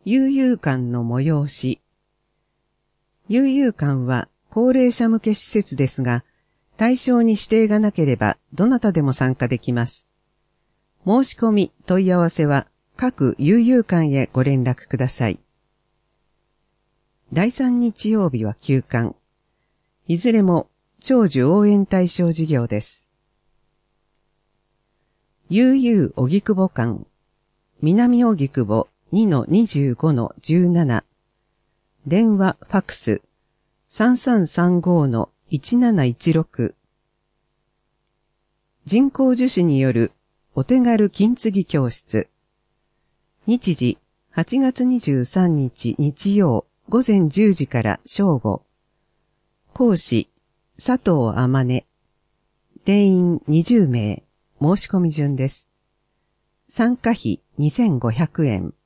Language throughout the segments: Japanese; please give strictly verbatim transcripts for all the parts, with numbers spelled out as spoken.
悠々館の催し。悠々館は高齢者向け施設ですが、対象に指定がなければどなたでも参加できます。申し込み、問い合わせは各悠々館へご連絡ください。だいさん日曜日は休館。いずれも長寿応援対象事業です。悠々荻窪館。南荻窪 にのにじゅうごのじゅうなな。電話ファックス さんさんさんごのいちなないちろく。人工授手によるお手軽金継ぎ教室。日時はちがつにじゅうさんにち日曜午前じゅうじから正午。講師佐藤あまね。定員にじゅうめい。申し込み順です。参加費にせんごひゃくえん。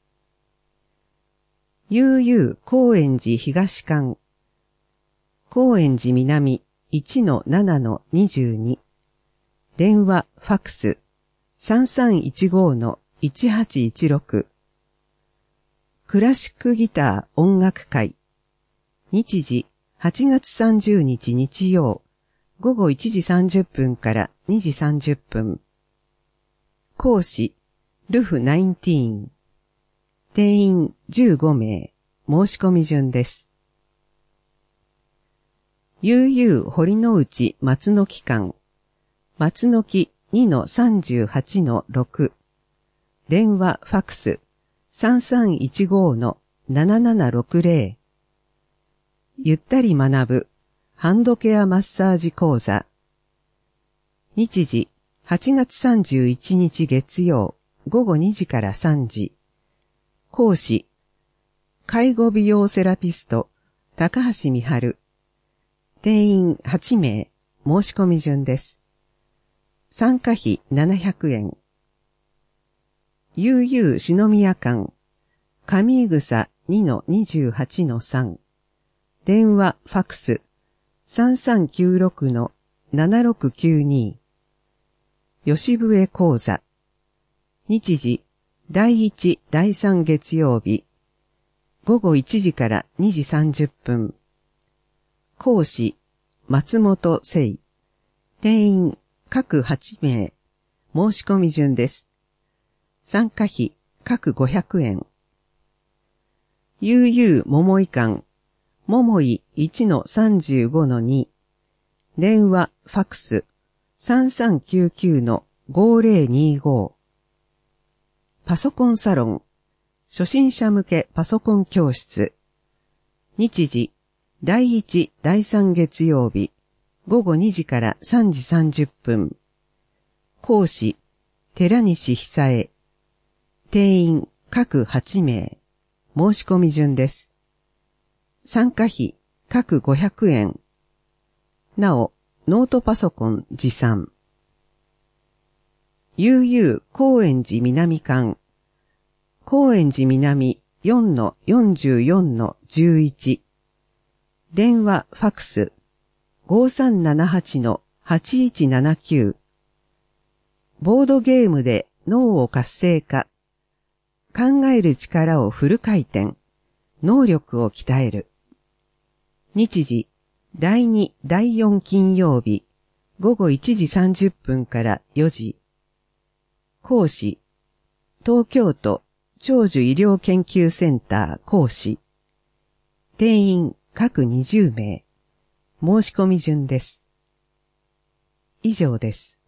悠々高円寺東館。高円寺南 いちのななのにじゅうに。電話ファックス さんさんいちごのいちはちいちろく。クラシックギター音楽会。日時はちがつさんじゅうにち日曜午後いちじさんじゅっぷんからにじさんじゅっぷん。講師ルフじゅうきゅう。定員じゅうごめい。申し込み順です。悠々堀之内松の木館。松の木 にのさんじゅうはちのろく。電話ファックス さんさんいちごのななななろくぜろ。ゆったり学ぶハンドケアマッサージ講座。日時はちがつさんじゅういちにち月曜午後にじからさんじ。講師介護美容セラピスト高橋美春。定員はちめい。申し込み順です。参加費ななひゃくえん。悠々篠宮館。上井草 にのにじゅうはちのさん。電話ファックス さんさんきゅうろくのななろくきゅうに。吉笛講座。日時だいいちだいさん月曜日午後いちじからにじさんじゅっぷん。講師松本聖。定員各はちめい。申し込み順です。参加費各ごひゃくえん。悠々桃井館。桃井 いちのさんじゅうごのに。電話ファックス さんさんきゅうきゅうのごぜろにご。パソコンサロン。初心者向けパソコン教室。日時だいいちだいさん月曜日午後にじからさんじさんじゅっぷん。講師寺西久恵。定員各はちめい。申し込み順です。参加費各ごひゃくえん。なおノートパソコン持参。悠々高円寺南館。高円寺南 よんのよんじゅうよんのじゅういち。電話ファックス ごさんななはちのはちいちななきゅう。ボードゲームで脳を活性化。考える力をフル回転。能力を鍛える。日時だいにだいよん金曜日午後いちじさんじゅっぷんからよじ。講師東京都長寿医療研究センター講師。定員各にじゅうめい。申し込み順です。以上です。